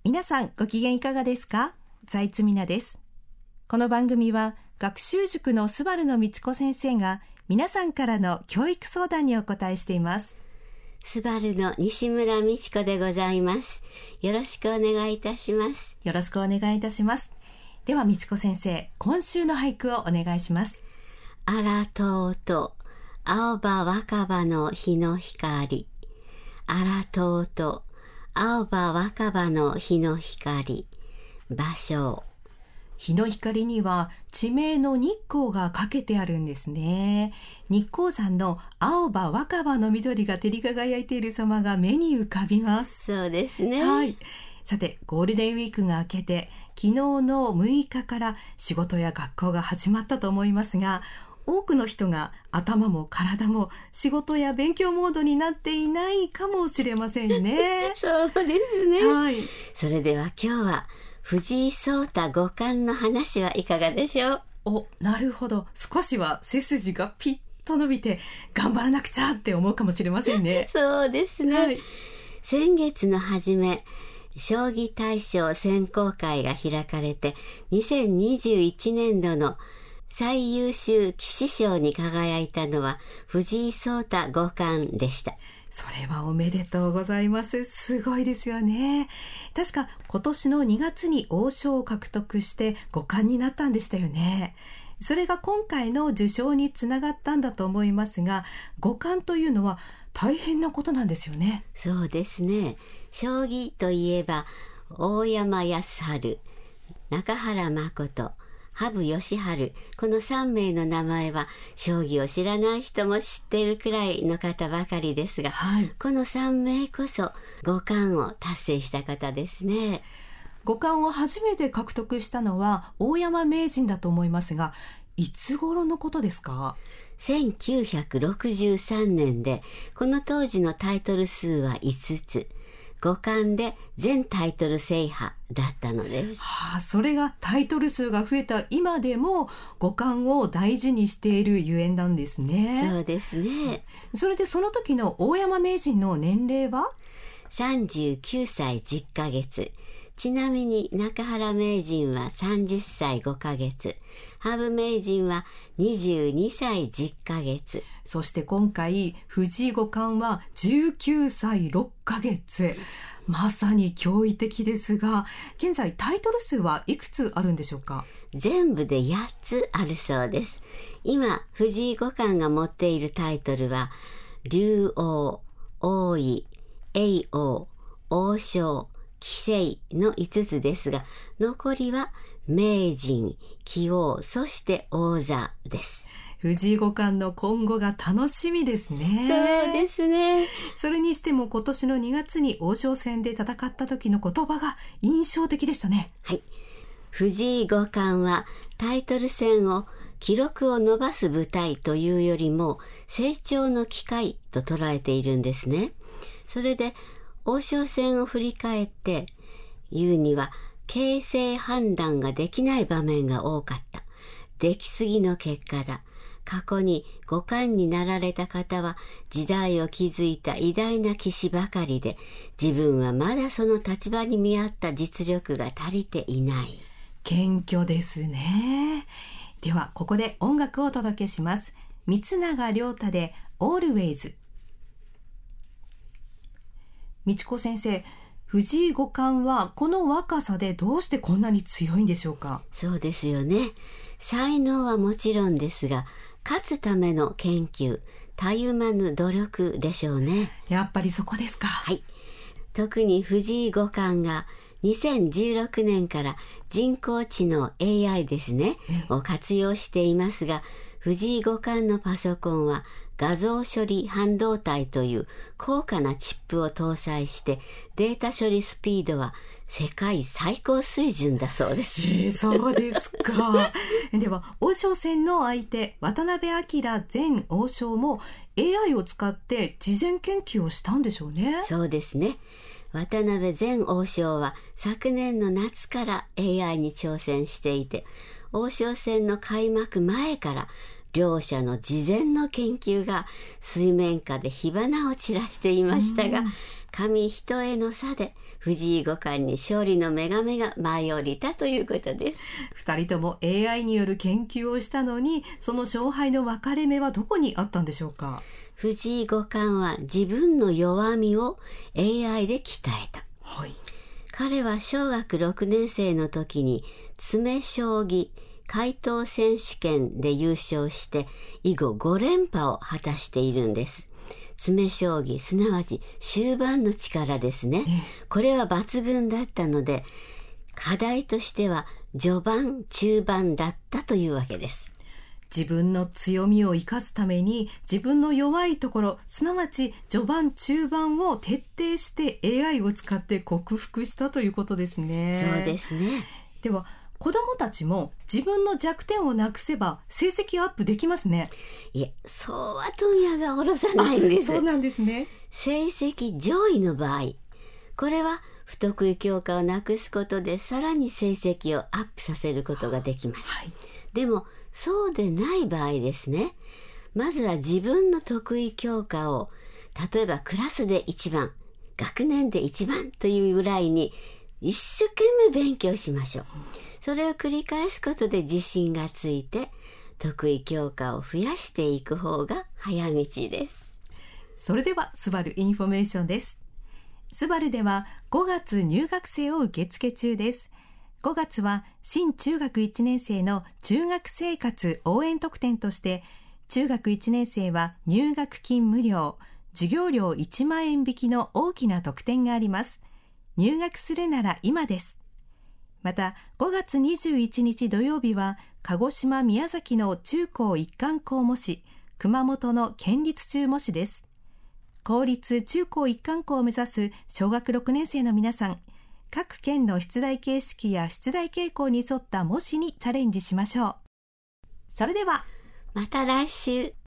皆さんご機嫌いかがですか？財津美奈です。この番組は学習塾のスバルの道子先生が皆さんからの教育相談にお答えしています。 スバルの西村美智子でございます。よろしくお願いいたします。 よろしくお願いいたします。では道子先生、今週の俳句をお願いします。 あらとうと青葉若葉の日の光、あらとうと青葉若葉の日の光、芭蕉。 日の光には地名の日光がかけてあるんですね。日光山の青葉若葉の緑が照り輝いている様が目に浮かびます。 そうですね。 はい。さて、ゴールデンウィークが明けて昨日の6日から仕事や学校が始まったと思いますが、多くの人が頭も体も仕事や勉強モードになっていないかもしれませんね。 そうですね。 はい。 それでは今日は藤井聡太五冠の話はいかがでしょう？ なるほど。少しは背筋がピッと伸びて頑張らなくちゃって思うかもしれませんね。 そうですね。はい、先月の初め、将棋大賞選考会が開かれて、2021年度の最優秀棋士賞に輝いたのは藤井聡太五冠でした。 それはおめでとうございます。すごいですよね。確か今年の2月に王将を獲得して五冠になったんでしたよね。それが今回の受賞につながったんだと思いますが、五冠というのは大変なことなんですよね。 そうですね。将棋といえば大山康晴、中原誠、羽生善治、この3名の名前は将棋を知らない人も知っているくらいの方ばかりですが、はい、この3名こそ五冠を達成した方ですね。 五冠を初めて獲得したのは大山名人だと思いますが、いつ頃のことですか ？1963年で、この当時のタイトル数は5つ。五冠で全タイトル制覇だったのです。 それがタイトル数が増えた今でも五冠を大事にしているゆえんなんですね。 そうですね。 それでその時の大山名人の年齢は 39歳10ヶ月。ちなみに中原名人は30歳5ヶ月。羽生名人は22歳10ヶ月。 そして今回藤井五冠は19歳6ヶ月。まさに驚異的ですが、現在タイトル数はいくつあるんでしょうか？ 全部で8つあるそうです。今藤井五冠が持っているタイトルは竜王、王位、叡王、王将、棋聖の5つですが、残りは名人、棋王、そして王座です。 藤井五冠の今後が楽しみですね。 そうですね。 それにしても今年の2月に王将戦で戦った時の言葉が印象的でしたね。 はい。藤井五冠はタイトル戦を記録を伸ばす舞台というよりも成長の機会と捉えているんですね。それで王将戦を振り返って言うには、形勢判断ができない場面が多かった。できすぎの結果だ。過去に五冠になられた方は時代を築いた偉大な棋士ばかりで、自分はまだその立場に見合った実力が足りていない。 謙虚ですね。ではここで音楽をお届けします。三永亮太で Always。道子先生、藤井五冠はこの若さでどうしてこんなに強いんでしょうか？ そうですよね。才能はもちろんですが、勝つための研究、たゆまぬ努力でしょうね。 やっぱりそこですか？ はい。特に藤井五冠が2016年から人工知能 AI ですね、を活用していますが、藤井五冠のパソコンは画像処理半導体という高価なチップを搭載してデータ処理スピードは世界最高水準だそうです。 そうですか。では王将戦の相手渡辺明前王将も AI を使って事前研究をしたんでしょうね。 そうですね。渡辺前王将は昨年の夏から AI に挑戦していて、王将戦の開幕前から両者の事前の研究が水面下で火花を散らしていましたが、紙一重の差で藤井五冠に勝利の女神が舞い降りたということです。 2人とも AI による研究をしたのに、その勝敗の分かれ目はどこにあったんでしょうか。 藤井五冠は自分の弱みを AI で鍛えた。 はい、 彼は小学6年生の時に詰将棋回答選手権で優勝して以後5連覇を果たしているんです。詰将棋、すなわち終盤の力ですね。これは抜群だったので、課題としては序盤中盤だったというわけです。 自分の強みを生かすために自分の弱いところ、すなわち序盤中盤を徹底して AI を使って克服したということですね。 そうですね。 では子どもたちも自分の弱点をなくせば成績アップできますね。 いえ、そうは問屋が下ろさないんです。 そうなんですね。 成績上位の場合、これは不得意教科をなくすことでさらに成績をアップさせることができます。 はい、 でもそうでない場合ですね、まずは自分の得意教科を、例えばクラスで1番、学年で1番というぐらいに一生懸命勉強しましょう。それを繰り返すことで自信がついて、得意教科を増やしていく方が早道です。 それではスバルインフォメーションです。スバルでは5月入学生を受付中です。5月は新中学1年生の中学生活応援特典として、中学1年生は入学金無料、授業料1万円引きの大きな特典があります。入学するなら今です。また5月21日土曜日は鹿児島宮崎の中高一貫校模試、熊本の県立中模試です。公立中高一貫校を目指す小学6年生の皆さん、各県の出題形式や出題傾向に沿った模試にチャレンジしましょう。それではまた来週。